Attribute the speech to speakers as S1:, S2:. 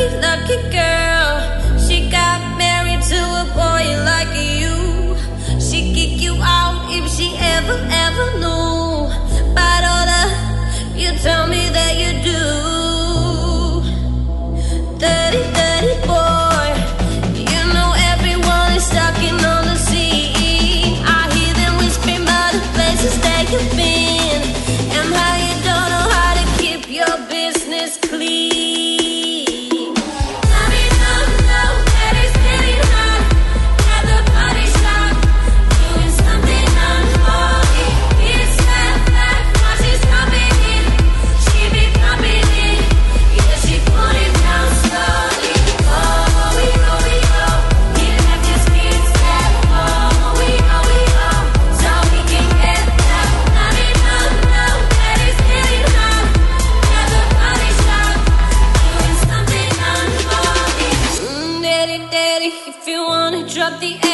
S1: lucky girl. She got married to a boy like you. She'd kick you out if she ever knew. But all the you tell me that you do. Dirty, dirty boy. You know everyone is talking on the scene. I hear them whispering about the places that you've been and how you don't know how to keep your business clean. If you wanna drop the